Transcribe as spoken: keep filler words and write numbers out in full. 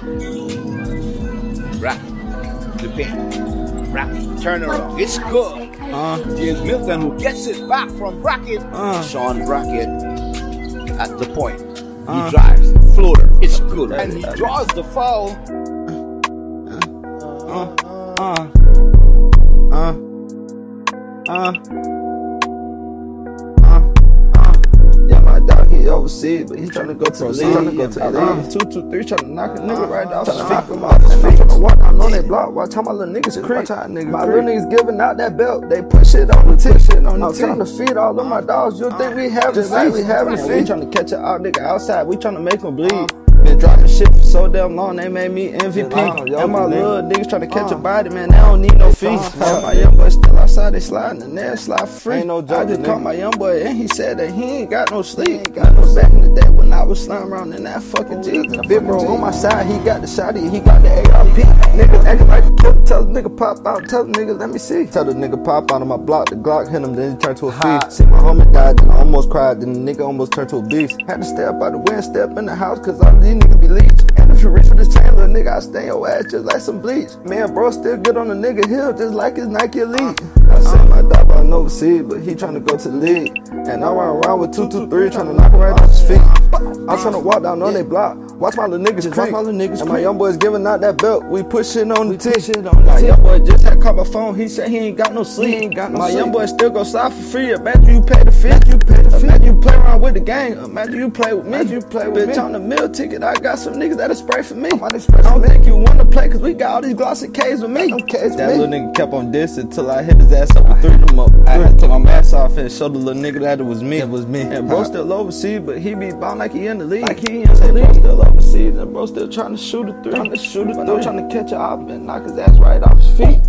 Rock the paint. Rock it. Turn around. It's good. Uh, James Milton, who gets it back from Brackett. Uh, Sean Brackett at the point. Uh, he drives. Floater. It's good. And he draws the foul. Uh, uh, uh, uh, uh, uh. Yeah, my dog, he overseas, but he tryna go to the league. Tryna go to the league. Two, two, three, tryna knock a nigga right off his feet. Knock him off his feet. Tryna walk down on that block. Watch how my little niggas creep. My little niggas giving out that belt. They push it on the tip. I'm trying to feed all of my dogs. You think we having feet? Like we having feet. We tryna catch an out nigga outside. We tryna make him bleed. Been dropping shit for so damn long, they made me M V P. And my little niggas tryna catch a body, man, they don't need no fees. And my young boy still outside, they sliding and they slide free. Ain't no joke, I just caught my young boy and he said that he ain't got no sleep. Got no back in the day when I was sliding around in that fucking G. Big bro on my side, he got the shotty, he got the A R P. Nigga acting like a killer, tell the nigga pop out, tell the nigga let me see. Tell the nigga pop out of my block, the Glock hit him, then he turned to a feast. See my homie died, then I almost cried, then the nigga almost turned to a beast. Had to step out the wind, step in the house, cause all these niggas be leech. And if you reach for this chain, little nigga, I stain your ass just like some bleach. Man, bro, still good on the nigga hill, just like his Nike Elite. I sent my dog on overseas, but he tryna go to the league. And I run around with two two three, tryna knock him right off his feet. I'm tryna walk down on they block, watch my little niggas creep. My little niggas and my young boys giving out that belt, we pushing on the tip. My young boy just had caught my phone, he said he ain't got no sleep. He ain't got no my sleep. Young boy still go slide for free, imagine you pay the fee. You pay the fee. Imagine you play around with the gang, imagine you play with me. Imagine you play with Bitch, me. On the meal ticket, I got some niggas that'll spray for me. I don't think you wanna play, cause we got all these glossy K's with me. That little nigga kept on dissing until I hit his ass up with three of them up. I had to take my mask off and show the little nigga that it was me. It was me. And bro still overseas, but he be bound like he in the league. Like he in the league. Bro still overseas, and bro still trying to shoot a three. Trying to shoot a three. I'm trying to catch a op and knock his ass right off his feet.